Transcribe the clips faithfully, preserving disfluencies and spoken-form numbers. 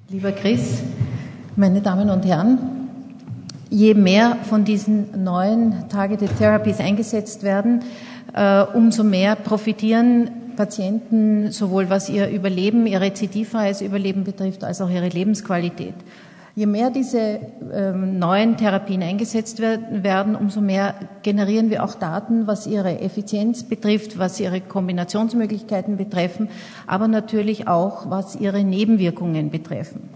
Lieber Chris, meine Damen und Herren, je mehr von diesen neuen Targeted Therapies eingesetzt werden, äh, umso mehr profitieren Patienten, sowohl was ihr Überleben, ihr rezidivfreies Überleben betrifft, als auch ihre Lebensqualität. Je mehr diese ähm, neuen Therapien eingesetzt werden, umso mehr generieren wir auch Daten, was ihre Effizienz betrifft, was ihre Kombinationsmöglichkeiten betreffen, aber natürlich auch, was ihre Nebenwirkungen betreffen.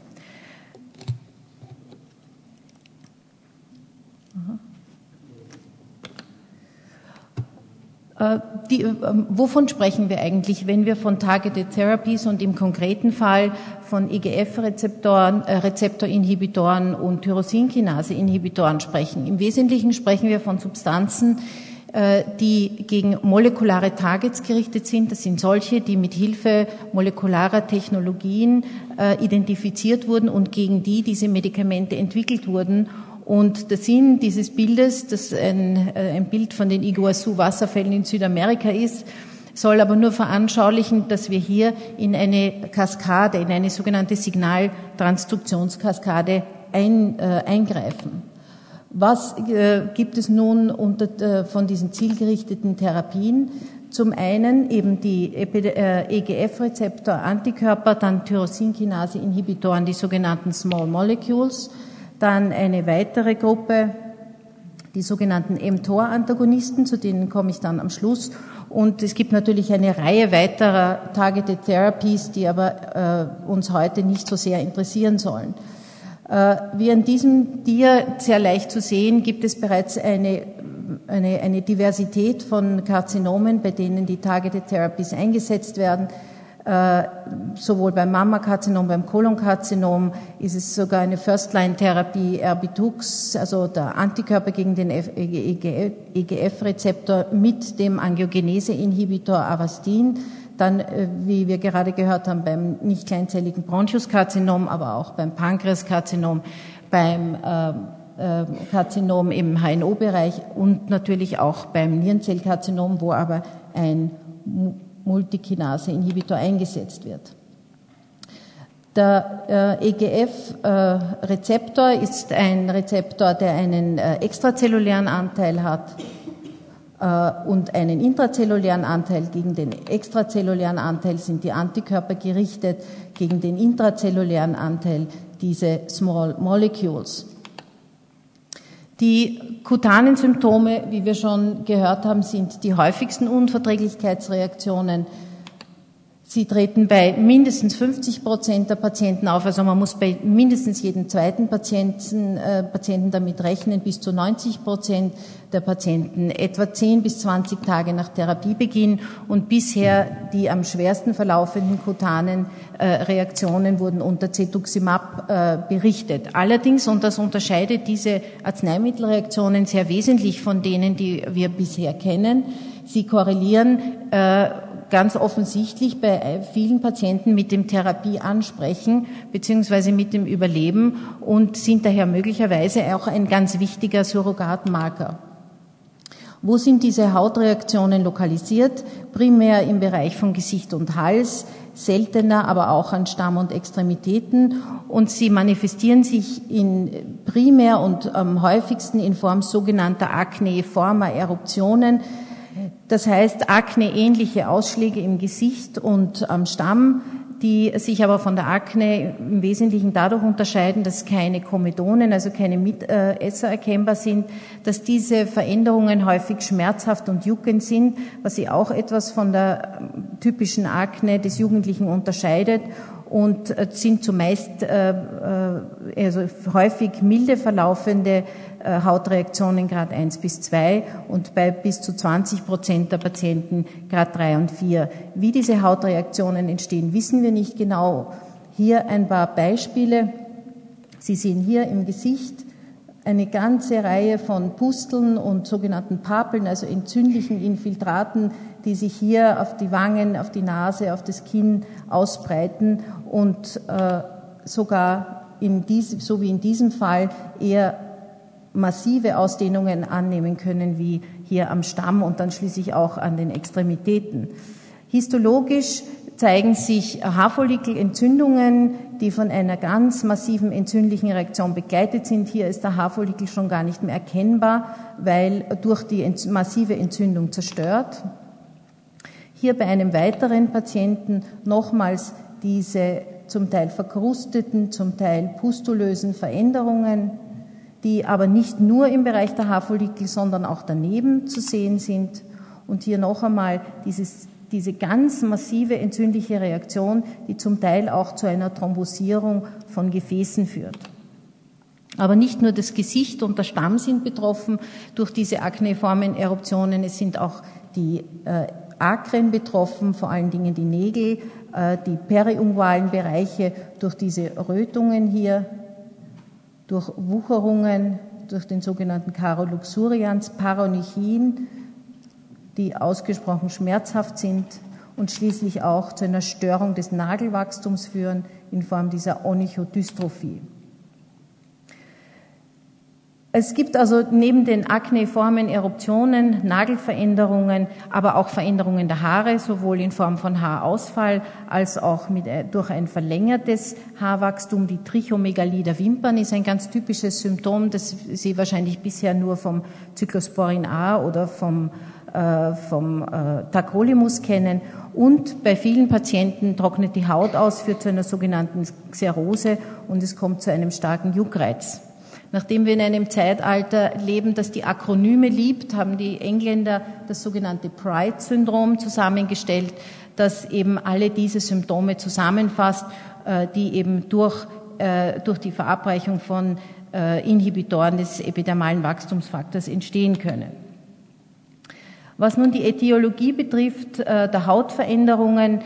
Die, wovon sprechen wir eigentlich, wenn wir von Targeted Therapies und im konkreten Fall von E G F-Rezeptoren, äh, Rezeptorinhibitoren und Tyrosinkinase-Inhibitoren sprechen? Im Wesentlichen sprechen wir von Substanzen, äh, die gegen molekulare Targets gerichtet sind. Das sind solche, die mit Hilfe molekularer Technologien äh, identifiziert wurden und gegen die diese Medikamente entwickelt wurden. Und der Sinn dieses Bildes, das ein, ein Bild von den Iguazu-Wasserfällen in Südamerika ist, soll aber nur veranschaulichen, dass wir hier in eine Kaskade, in eine sogenannte Signaltransduktionskaskade ein, äh, eingreifen. Was äh, gibt es nun unter, äh, von diesen zielgerichteten Therapien? Zum einen eben die E G F-Rezeptor-Antikörper, dann Tyrosinkinase-Inhibitoren, die sogenannten Small Molecules. Dann eine weitere Gruppe, die sogenannten mTOR-Antagonisten, zu denen komme ich dann am Schluss. Und es gibt natürlich eine Reihe weiterer Targeted Therapies, die aber äh, uns heute nicht so sehr interessieren sollen. Äh, wie an diesem Dia sehr leicht zu sehen, gibt es bereits eine, eine, eine Diversität von Karzinomen, bei denen die Targeted Therapies eingesetzt werden. Äh, sowohl beim Mammakarzinom, beim Kolonkarzinom ist es sogar eine First-Line-Therapie, Erbitux, also der Antikörper gegen den E G F-Rezeptor mit dem Angiogenese-Inhibitor Avastin. Dann, äh, wie wir gerade gehört haben, beim nicht kleinzelligen Bronchuskarzinom, aber auch beim Pankreaskarzinom, beim äh, äh, Karzinom im H N O-Bereich und natürlich auch beim Nierenzellkarzinom, wo aber ein Multikinase-Inhibitor eingesetzt wird. Der äh, E G F-Rezeptor äh, ist ein Rezeptor, der einen äh, extrazellulären Anteil hat äh, und einen intrazellulären Anteil. Gegen den extrazellulären Anteil sind die Antikörper gerichtet, gegen den intrazellulären Anteil diese Small Molecules. Die kutanen Symptome, wie wir schon gehört haben, sind die häufigsten Unverträglichkeitsreaktionen. Sie treten bei mindestens fünfzig Prozent der Patienten auf, also man muss bei mindestens jedem zweiten Patienten, äh, Patienten damit rechnen, bis zu neunzig Prozent der Patienten etwa zehn bis zwanzig Tage nach Therapiebeginn, und bisher die am schwersten verlaufenden kutanen äh, Reaktionen wurden unter Cetuximab äh, berichtet. Allerdings, und das unterscheidet diese Arzneimittelreaktionen sehr wesentlich von denen, die wir bisher kennen, sie korrelieren äh, ganz offensichtlich bei vielen Patienten mit dem Therapieansprechen beziehungsweise mit dem Überleben und sind daher möglicherweise auch ein ganz wichtiger Surrogatmarker. Wo sind diese Hautreaktionen lokalisiert? Primär im Bereich von Gesicht und Hals, seltener aber auch an Stamm und Extremitäten, und sie manifestieren sich in primär und am häufigsten in Form sogenannter akneiformer Eruptionen. Das heißt, akne-ähnliche Ausschläge im Gesicht und am Stamm, die sich aber von der Akne im Wesentlichen dadurch unterscheiden, dass keine Komedonen, also keine Mitesser erkennbar sind, dass diese Veränderungen häufig schmerzhaft und juckend sind, was sie auch etwas von der typischen Akne des Jugendlichen unterscheidet, und sind zumeist äh, also häufig milde verlaufende äh, Hautreaktionen Grad eins bis zwei und bei bis zu zwanzig Prozent der Patienten Grad drei und vier. Wie diese Hautreaktionen entstehen, wissen wir nicht genau. Hier ein paar Beispiele. Sie sehen hier im Gesicht eine ganze Reihe von Pusteln und sogenannten Papeln, also entzündlichen Infiltraten, die sich hier auf die Wangen, auf die Nase, auf das Kinn ausbreiten und äh, sogar in diesem, so wie in diesem Fall eher massive Ausdehnungen annehmen können, wie hier am Stamm und dann schließlich auch an den Extremitäten. Histologisch zeigen sich Haarfollikelentzündungen, die von einer ganz massiven entzündlichen Reaktion begleitet sind. Hier ist der Haarfollikel schon gar nicht mehr erkennbar, weil durch die massive Entzündung zerstört. Hier bei einem weiteren Patienten nochmals diese zum Teil verkrusteten, zum Teil pustulösen Veränderungen, die aber nicht nur im Bereich der Haarfollikel, sondern auch daneben zu sehen sind. Und hier noch einmal dieses, diese ganz massive entzündliche Reaktion, die zum Teil auch zu einer Thrombosierung von Gefäßen führt. Aber nicht nur das Gesicht und der Stamm sind betroffen durch diese akneiformen Eruptionen, es sind auch die äh, Akren betroffen, vor allen Dingen die Nägel, äh, die periungualen Bereiche durch diese Rötungen hier, durch Wucherungen, durch den sogenannten Caro luxurians, Paronychien, die ausgesprochen schmerzhaft sind und schließlich auch zu einer Störung des Nagelwachstums führen in Form dieser Onychodystrophie. Es gibt also neben den akneiformen Eruptionen, Nagelveränderungen, aber auch Veränderungen der Haare, sowohl in Form von Haarausfall als auch mit, durch ein verlängertes Haarwachstum. Die Trichomegalie der Wimpern ist ein ganz typisches Symptom, das Sie wahrscheinlich bisher nur vom Cyclosporin A oder vom, äh, vom äh, Tacrolimus kennen. Und bei vielen Patienten trocknet die Haut aus, führt zu einer sogenannten Xerose und es kommt zu einem starken Juckreiz. Nachdem wir in einem Zeitalter leben, das die Akronyme liebt, haben die Engländer das sogenannte Pride-Syndrom zusammengestellt, das eben alle diese Symptome zusammenfasst, die eben durch, durch die Verabreichung von Inhibitoren des epidermalen Wachstumsfaktors entstehen können. Was nun die Ätiologie betrifft, der Hautveränderungen,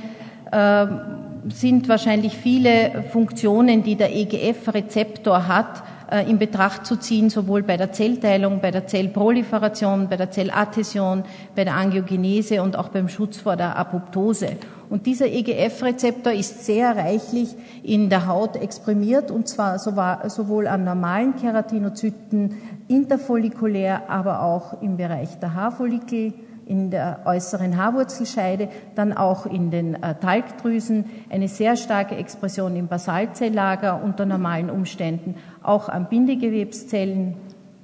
sind wahrscheinlich viele Funktionen, die der E G F-Rezeptor hat, in Betracht zu ziehen, sowohl bei der Zellteilung, bei der Zellproliferation, bei der Zelladhäsion, bei der Angiogenese und auch beim Schutz vor der Apoptose. Und dieser E G F-Rezeptor ist sehr reichlich in der Haut exprimiert, und zwar sowohl an normalen Keratinozyten, interfollikulär, aber auch im Bereich der Haarfollikel, in der äußeren Haarwurzelscheide, dann auch in den äh, Talgdrüsen, eine sehr starke Expression im Basalzelllager unter normalen Umständen, auch an Bindegewebszellen.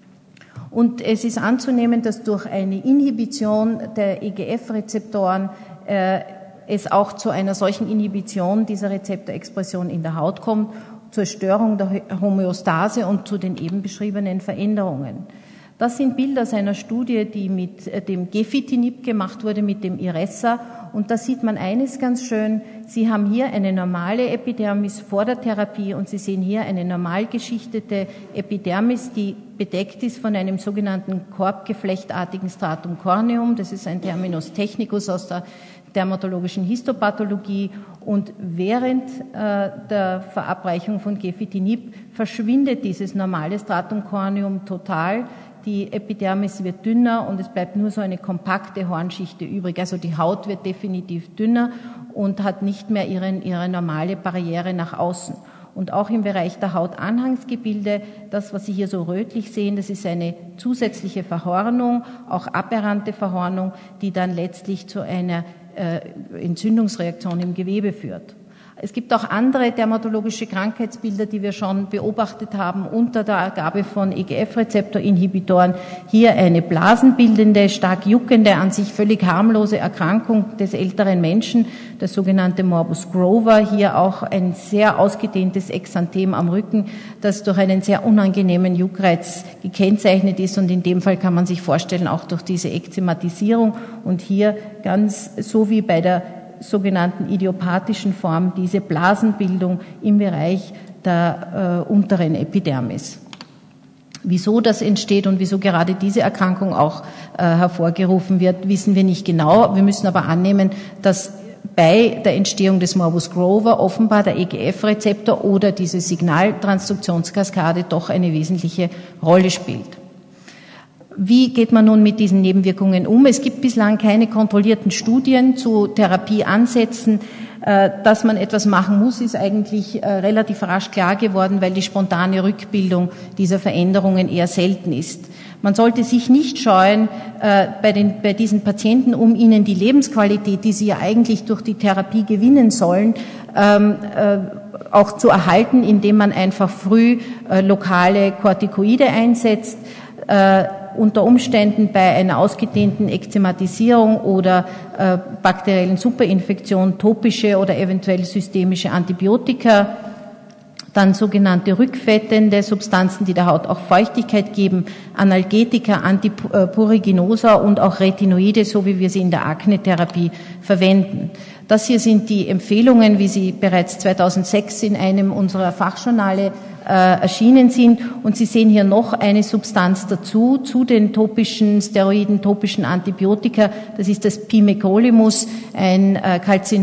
Und es ist anzunehmen, dass durch eine Inhibition der E G F-Rezeptoren äh, es auch zu einer solchen Inhibition dieser Rezeptorexpression in der Haut kommt, zur Störung der Homöostase und zu den eben beschriebenen Veränderungen. Das sind Bilder aus einer Studie, die mit dem Gefitinib gemacht wurde, mit dem Iressa. Und da sieht man eines ganz schön. Sie haben hier eine normale Epidermis vor der Therapie und Sie sehen hier eine normal geschichtete Epidermis, die bedeckt ist von einem sogenannten korbgeflechtartigen Stratum corneum. Das ist ein Terminus technicus aus der dermatologischen Histopathologie. Und während äh, der Verabreichung von Gefitinib verschwindet dieses normale Stratum corneum total. Die Epidermis wird dünner und es bleibt nur so eine kompakte Hornschichte übrig. Also die Haut wird definitiv dünner und hat nicht mehr ihren, ihre normale Barriere nach außen. Und auch im Bereich der Hautanhangsgebilde, das, was Sie hier so rötlich sehen, das ist eine zusätzliche Verhornung, auch aberrante Verhornung, die dann letztlich zu einer äh, Entzündungsreaktion im Gewebe führt. Es gibt auch andere dermatologische Krankheitsbilder, die wir schon beobachtet haben unter der Gabe von E G F-Rezeptor-Inhibitoren. Hier eine blasenbildende, stark juckende, an sich völlig harmlose Erkrankung des älteren Menschen, das sogenannte Morbus Grover. Hier auch ein sehr ausgedehntes Exanthem am Rücken, das durch einen sehr unangenehmen Juckreiz gekennzeichnet ist. Und in dem Fall kann man sich vorstellen, auch durch diese Ekzematisierung. Und hier ganz so wie bei der sogenannten idiopathischen Form, diese Blasenbildung im Bereich der äh, unteren Epidermis. Wieso das entsteht und wieso gerade diese Erkrankung auch äh, hervorgerufen wird, wissen wir nicht genau. Wir müssen aber annehmen, dass bei der Entstehung des Morbus Grover offenbar der E G F-Rezeptor oder diese Signaltransduktionskaskade doch eine wesentliche Rolle spielt. Wie geht man nun mit diesen Nebenwirkungen um? Es gibt bislang keine kontrollierten Studien zu Therapieansätzen. Dass man etwas machen muss, ist eigentlich relativ rasch klar geworden, weil die spontane Rückbildung dieser Veränderungen eher selten ist. Man sollte sich nicht scheuen, äh, bei, den, bei diesen Patienten, um ihnen die Lebensqualität, die sie ja eigentlich durch die Therapie gewinnen sollen, ähm, äh, auch zu erhalten, indem man einfach früh äh, lokale Corticoide einsetzt, äh, unter Umständen bei einer ausgedehnten Ekzematisierung oder äh, bakteriellen Superinfektion topische oder eventuell systemische Antibiotika, dann sogenannte rückfettende Substanzen, die der Haut auch Feuchtigkeit geben, Analgetika, Antipuriginosa und auch Retinoide, so wie wir sie in der Akne-Therapie verwenden. Das hier sind die Empfehlungen, wie sie bereits zweitausendsechs in einem unserer Fachjournale äh, erschienen sind. Und Sie sehen hier noch eine Substanz dazu, zu den topischen Steroiden, topischen Antibiotika. Das ist das Pimecrolimus, ein äh,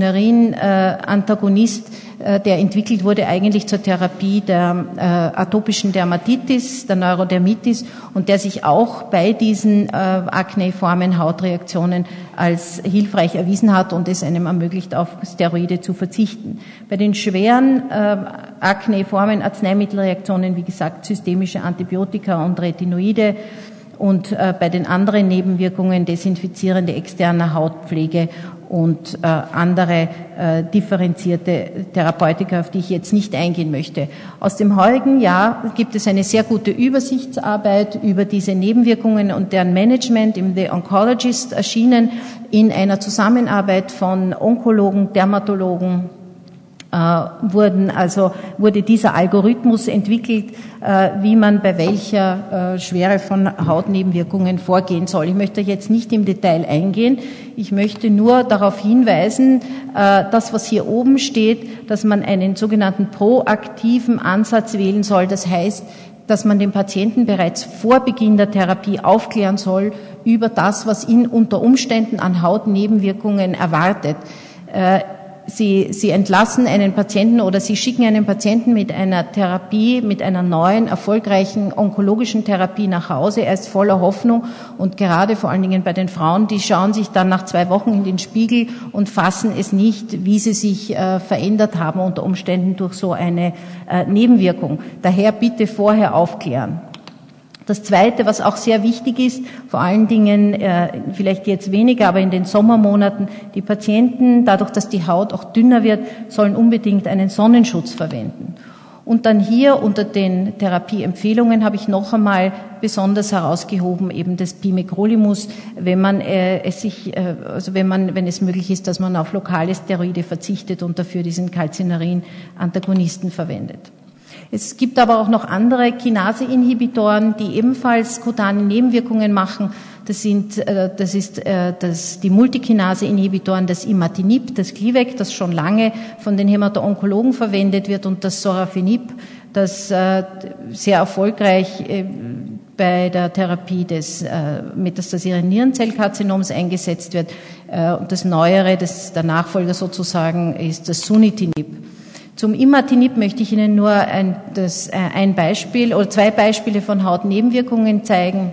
Calcineurin-Antagonist, äh, der entwickelt wurde eigentlich zur Therapie der äh, atopischen Dermatitis, der Neurodermitis und der sich auch bei diesen äh, akneiformen Hautreaktionen als hilfreich erwiesen hat und es einem ermöglicht, auf Steroide zu verzichten. Bei den schweren äh, akneiformen Arzneimittelreaktionen, wie gesagt, systemische Antibiotika und Retinoide und äh, bei den anderen Nebenwirkungen desinfizierende externe Hautpflege und äh, andere äh, differenzierte Therapeutika, auf die ich jetzt nicht eingehen möchte. Aus dem heurigen Jahr gibt es eine sehr gute Übersichtsarbeit über diese Nebenwirkungen und deren Management im The Oncologist erschienen in einer Zusammenarbeit von Onkologen, Dermatologen, äh, wurden also wurde dieser Algorithmus entwickelt, äh, wie man bei welcher äh, Schwere von Hautnebenwirkungen vorgehen soll. Ich möchte jetzt nicht im Detail eingehen. Ich möchte nur darauf hinweisen, äh, das, was hier oben steht, dass man einen sogenannten proaktiven Ansatz wählen soll. Das heißt, dass man den Patienten bereits vor Beginn der Therapie aufklären soll über das, was ihn unter Umständen an Hautnebenwirkungen erwartet. Äh, Sie, Sie entlassen einen Patienten oder Sie schicken einen Patienten mit einer Therapie, mit einer neuen, erfolgreichen onkologischen Therapie nach Hause. Er ist voller Hoffnung und gerade vor allen Dingen bei den Frauen, die schauen sich dann nach zwei Wochen in den Spiegel und fassen es nicht, wie sie sich äh, verändert haben unter Umständen durch so eine äh, Nebenwirkung. Daher bitte vorher aufklären. Das Zweite, was auch sehr wichtig ist, vor allen Dingen, äh, vielleicht jetzt weniger, aber in den Sommermonaten, die Patienten, dadurch, dass die Haut auch dünner wird, sollen unbedingt einen Sonnenschutz verwenden. Und dann hier unter den Therapieempfehlungen habe ich noch einmal besonders herausgehoben eben das Pimecrolimus, wenn man äh, es sich, äh, also wenn man, wenn es möglich ist, dass man auf lokale Steroide verzichtet und dafür diesen Calcineurin-Antagonisten verwendet. Es gibt aber auch noch andere Kinase-Inhibitoren, die ebenfalls kutane Nebenwirkungen machen. Das sind, das ist, das, die Multikinase-Inhibitoren, das Imatinib, das Glivec, das schon lange von den Hämato-Onkologen verwendet wird, und das Sorafenib, das sehr erfolgreich bei der Therapie des metastasierenden Nierenzellkarzinoms eingesetzt wird. Und das Neuere, das der Nachfolger sozusagen, ist das Sunitinib. Zum Imatinib möchte ich Ihnen nur ein, das, ein Beispiel oder zwei Beispiele von Hautnebenwirkungen zeigen.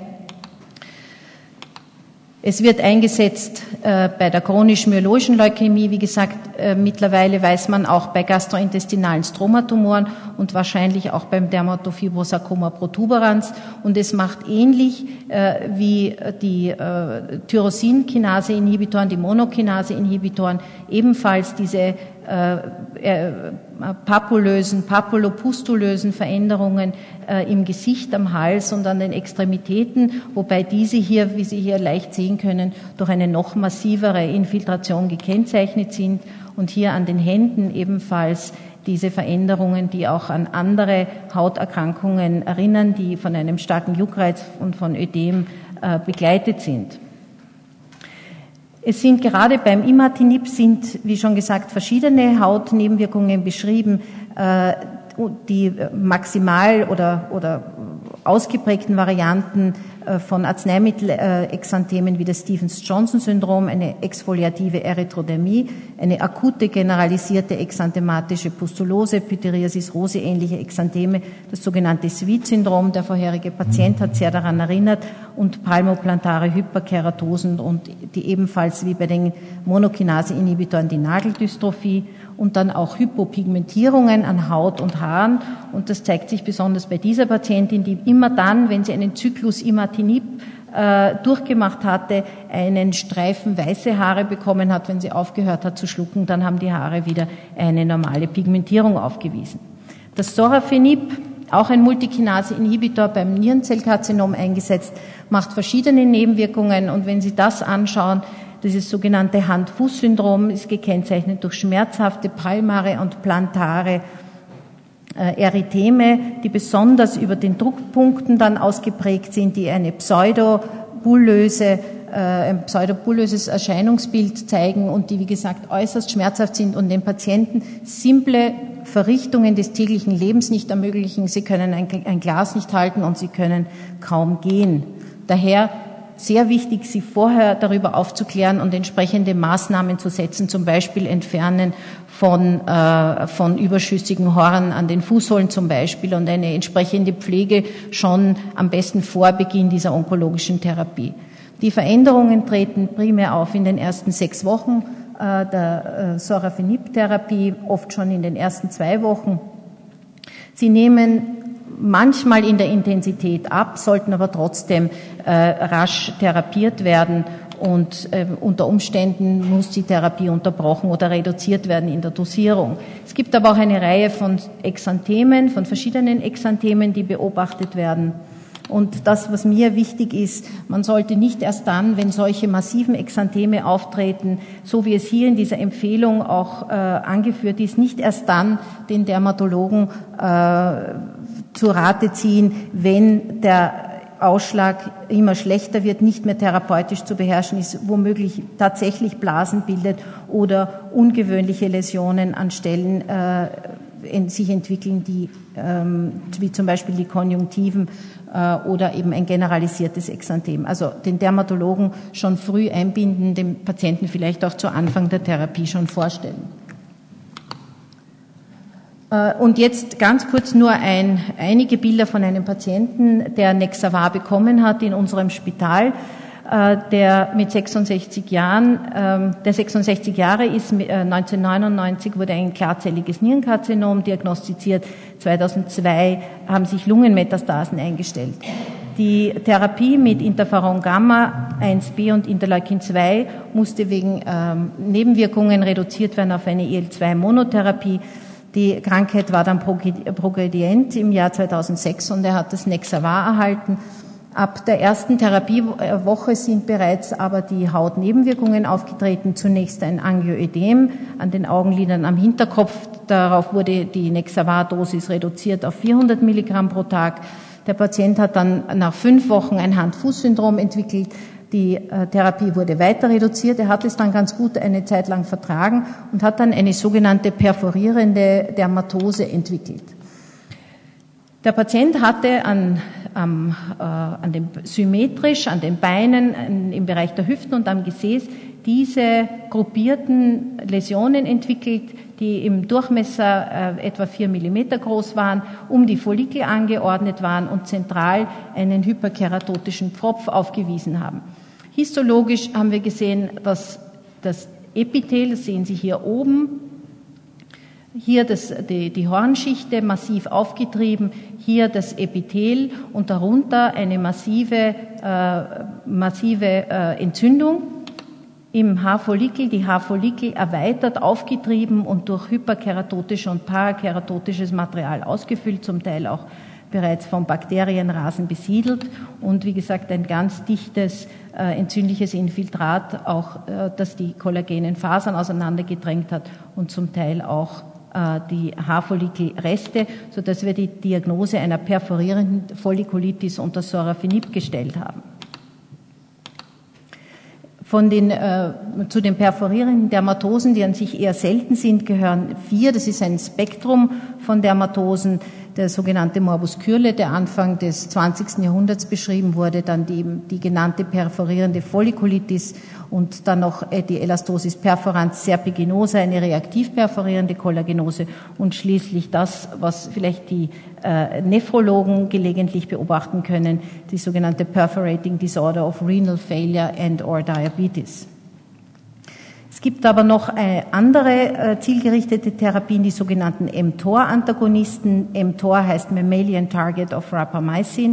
Es wird eingesetzt äh, bei der chronisch-myologischen Leukämie. Wie gesagt, äh, mittlerweile weiß man auch bei gastrointestinalen Stromatumoren und wahrscheinlich auch beim Dermatofibrosarcoma protuberans. Und es macht ähnlich äh, wie die äh, Tyrosinkinase-Inhibitoren, die Monokinase-Inhibitoren, ebenfalls diese äh, äh, papulösen, papulopustulösen Veränderungen äh, im Gesicht, am Hals und an den Extremitäten, wobei diese hier, wie Sie hier leicht sehen können, durch eine noch massivere Infiltration gekennzeichnet sind, und hier an den Händen ebenfalls diese Veränderungen, die auch an andere Hauterkrankungen erinnern, die von einem starken Juckreiz und von Ödem äh, begleitet sind. Es sind gerade beim Imatinib sind, wie schon gesagt, verschiedene Hautnebenwirkungen beschrieben. Äh, die maximal oder, oder ausgeprägten Varianten äh, von Arzneimittelexanthemen wie das Stevens-Johnson-Syndrom, eine exfoliative Erythrodermie, eine akute generalisierte exanthematische Pustulose, Pityriasis rosea ähnliche Exantheme, das sogenannte Sweet-Syndrom, der vorherige Patient hat sehr daran erinnert, und palmoplantare Hyperkeratosen und die ebenfalls wie bei den Monokinase-Inhibitoren die Nageldystrophie, und dann auch Hypopigmentierungen an Haut und Haaren. Und das zeigt sich besonders bei dieser Patientin, die immer dann, wenn sie einen Zyklus immer Sorafenib äh, durchgemacht hatte, einen Streifen weiße Haare bekommen hat, wenn sie aufgehört hat zu schlucken, dann haben die Haare wieder eine normale Pigmentierung aufgewiesen. Das Sorafenib, auch ein Multikinase-Inhibitor beim Nierenzellkarzinom eingesetzt, macht verschiedene Nebenwirkungen, und wenn Sie das anschauen, dieses sogenannte Hand-Fuß-Syndrom ist gekennzeichnet durch schmerzhafte palmare und plantare äh, Erytheme, die besonders über den Druckpunkten dann ausgeprägt sind, die eine pseudobullöse, äh, ein pseudobullöses Erscheinungsbild zeigen und die, wie gesagt, äußerst schmerzhaft sind und den Patienten simple Verrichtungen des täglichen Lebens nicht ermöglichen. Sie können ein, ein Glas nicht halten und sie können kaum gehen. Daher sehr wichtig, Sie vorher darüber aufzuklären und entsprechende Maßnahmen zu setzen, zum Beispiel Entfernen von, äh, von überschüssigen Horn an den Fußsohlen zum Beispiel und eine entsprechende Pflege schon am besten vor Beginn dieser onkologischen Therapie. Die Veränderungen treten primär auf in den ersten sechs Wochen äh, der äh, Sorafenib-Therapie, oft schon in den ersten zwei Wochen. Sie nehmen manchmal in der Intensität ab, sollten aber trotzdem äh, rasch therapiert werden und äh, unter Umständen muss die Therapie unterbrochen oder reduziert werden in der Dosierung. Es gibt aber auch eine Reihe von Exanthemen, von verschiedenen Exanthemen, die beobachtet werden. Und das, was mir wichtig ist, man sollte nicht erst dann, wenn solche massiven Exantheme auftreten, so wie es hier in dieser Empfehlung auch äh, angeführt ist, nicht erst dann den Dermatologen äh, zu Rate ziehen, wenn der Ausschlag immer schlechter wird, nicht mehr therapeutisch zu beherrschen ist, womöglich tatsächlich Blasen bildet oder ungewöhnliche Läsionen an Stellen äh, in, sich entwickeln, die ähm, wie zum Beispiel die Konjunktiven äh, oder eben ein generalisiertes Exanthem. Also den Dermatologen schon früh einbinden, dem Patienten vielleicht auch zu Anfang der Therapie schon vorstellen. Und jetzt ganz kurz nur ein, einige Bilder von einem Patienten, der Nexavar bekommen hat in unserem Spital, der mit sechsundsechzig Jahren, der sechsundsechzig Jahre ist, neunzehnhundertneunundneunzig wurde ein klarzelliges Nierenkarzinom diagnostiziert, zweitausendzwei haben sich Lungenmetastasen eingestellt. Die Therapie mit Interferon Gamma eins b und Interleukin zwei musste wegen ähm, Nebenwirkungen reduziert werden auf eine I L zwei Monotherapie. Die Krankheit war dann progredient im Jahr zweitausendsechs und er hat das Nexavar erhalten. Ab der ersten Therapiewoche sind bereits aber die Hautnebenwirkungen aufgetreten. Zunächst ein Angioödem an den Augenlidern am Hinterkopf. Darauf wurde die Nexavar-Dosis reduziert auf vierhundert Milligramm pro Tag. Der Patient hat dann nach fünf Wochen ein Hand-Fuß-Syndrom entwickelt. Die äh, Therapie wurde weiter reduziert. Er hat es dann ganz gut eine Zeit lang vertragen und hat dann eine sogenannte perforierende Dermatose entwickelt. Der Patient hatte an, am, äh, an dem, symmetrisch an den Beinen, an, im Bereich der Hüften und am Gesäß diese gruppierten Läsionen entwickelt, die im Durchmesser äh, etwa vier Millimeter groß waren, um die Follikel angeordnet waren und zentral einen hyperkeratotischen Pfropf aufgewiesen haben. Histologisch haben wir gesehen, dass das Epithel, das sehen Sie hier oben, hier das, die, die Hornschichte massiv aufgetrieben, hier das Epithel und darunter eine massive, äh, massive äh, Entzündung im Haarfollikel, die Haarfollikel erweitert, aufgetrieben und durch hyperkeratotisches und parakeratotisches Material ausgefüllt, zum Teil auch bereits vom Bakterienrasen besiedelt und wie gesagt ein ganz dichtes äh, entzündliches Infiltrat, auch äh, das die kollagenen Fasern auseinandergedrängt hat und zum Teil auch äh, die Haarfollikelreste, sodass wir die Diagnose einer perforierenden Follikulitis unter Sorafenib gestellt haben. Von den, äh, zu den perforierenden Dermatosen, die an sich eher selten sind, gehören vier. Das ist ein Spektrum von Dermatosen. Der sogenannte Morbus Kürle, der Anfang des zwanzigsten Jahrhunderts beschrieben wurde, dann die, die genannte perforierende Follikulitis und dann noch die Elastosis perforans serpiginosa, eine reaktiv perforierende Kollagenose und schließlich das, was vielleicht die äh, Nephrologen gelegentlich beobachten können, die sogenannte Perforating Disorder of Renal Failure and or Diabetes. Es gibt aber noch äh, andere äh, zielgerichtete Therapien, die sogenannten mTOR-Antagonisten. mTOR heißt Mammalian Target of Rapamycin.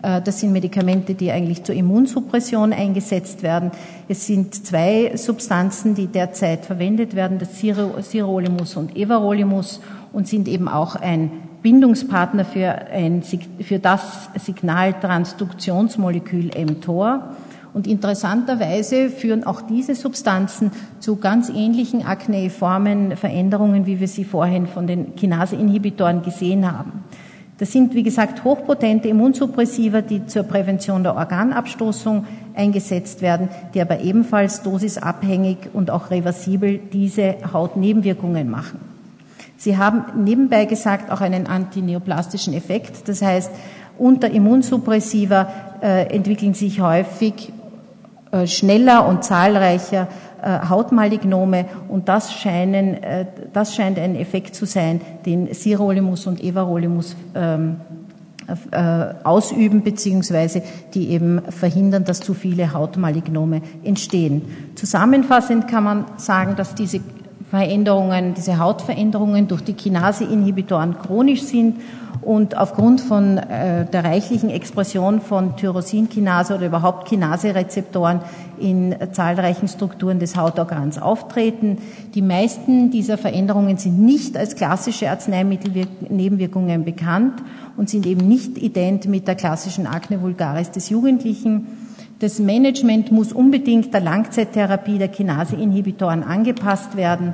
Das sind Medikamente, die eigentlich zur Immunsuppression eingesetzt werden. Es sind zwei Substanzen, die derzeit verwendet werden, das Sirolimus und Everolimus, und sind eben auch ein Bindungspartner für, ein, für das Signaltransduktionsmolekül mTOR. Und interessanterweise führen auch diese Substanzen zu ganz ähnlichen akneiformen Veränderungen, wie wir sie vorhin von den Kinase-Inhibitoren gesehen haben. Das sind, wie gesagt, hochpotente Immunsuppressiva, die zur Prävention der Organabstoßung eingesetzt werden, die aber ebenfalls dosisabhängig und auch reversibel diese Hautnebenwirkungen machen. Sie haben nebenbei gesagt auch einen antineoplastischen Effekt. Das heißt, unter Immunsuppressiva äh, entwickeln sich häufig äh, schneller und zahlreicher äh, Hautmalignome, und das, scheinen, äh, das scheint ein Effekt zu sein, den Sirolimus und Everolimus ähm, äh, ausüben, beziehungsweise die eben verhindern, dass zu viele Hautmalignome entstehen. Zusammenfassend kann man sagen, dass diese Veränderungen, diese Hautveränderungen durch die Kinase-Inhibitoren chronisch sind und aufgrund von äh, der reichlichen Expression von Tyrosinkinase oder überhaupt Kinase-Rezeptoren in äh, zahlreichen Strukturen des Hautorgans auftreten. Die meisten dieser Veränderungen sind nicht als klassische Arzneimittelnebenwirkungen bekannt und sind eben nicht ident mit der klassischen Akne vulgaris des Jugendlichen. Das Management muss unbedingt der Langzeittherapie der Kinase-Inhibitoren angepasst werden.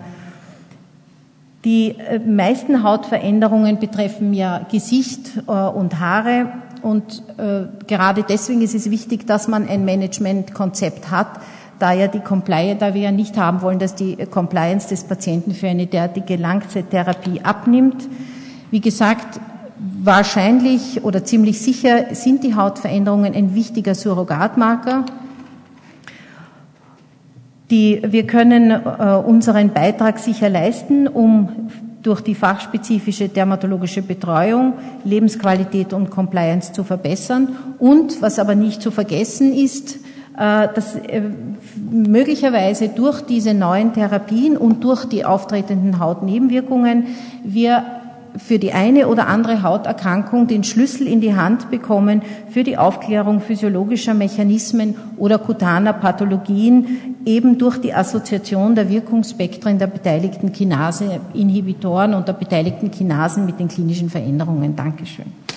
Die meisten Hautveränderungen betreffen ja Gesicht und Haare, und gerade deswegen ist es wichtig, dass man ein Managementkonzept hat, da ja die Compliance, da wir ja nicht haben wollen, dass die Compliance des Patienten für eine derartige Langzeittherapie abnimmt. Wie gesagt, wahrscheinlich oder ziemlich sicher sind die Hautveränderungen ein wichtiger Surrogatmarker. Die, wir können äh, unseren Beitrag sicher leisten, um durch die fachspezifische dermatologische Betreuung Lebensqualität und Compliance zu verbessern. Und, was aber nicht zu vergessen ist, äh, dass äh, möglicherweise durch diese neuen Therapien und durch die auftretenden Hautnebenwirkungen wir für die eine oder andere Hauterkrankung den Schlüssel in die Hand bekommen für die Aufklärung physiologischer Mechanismen oder kutaner Pathologien, eben durch die Assoziation der Wirkungsspektren der beteiligten Kinase-Inhibitoren und der beteiligten Kinasen mit den klinischen Veränderungen. Dankeschön.